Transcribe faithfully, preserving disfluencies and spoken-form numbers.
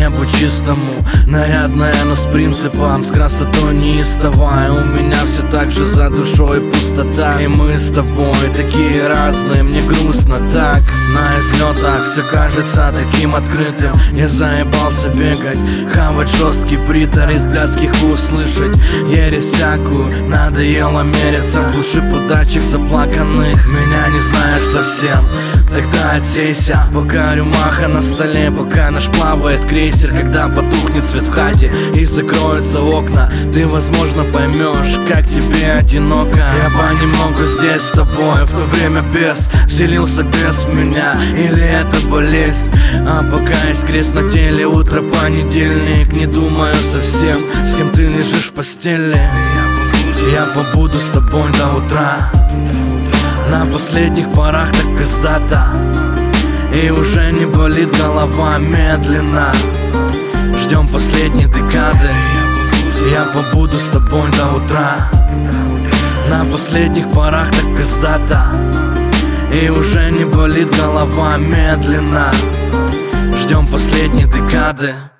небу чистому. Нарядная, но с принципом, с красотой неистовой. У меня все так же за душой пустота. И мы с тобой такие разные, мне грустно так. На излетах все кажется таким открытым. Я заебался бегать, хавать жесткий притор, из блядских услышать ересь всякую. Надоело мериться в глуши подачек заплаканных. Меня не знаешь совсем, тогда отсейся. Пока рюмаха на столе, пока наш плавает крейсер. Когда потухнет свет в хате и закроются окна, ты, возможно, поймешь, как тебе одиноко. Я понемногу здесь с тобой, в то время бес вселился бес в меня. Или это болезнь? А пока есть крест на теле, утро понедельник. Не думаю совсем, с кем ты лежишь в постели. Я побуду с тобой до утра. На последних порах так пиздато, и уже не болит голова медленно. Ждем последней декады. Я побуду с тобой до утра. На последних порах так пиздато, и уже не болит голова медленно. Ждем последней декады.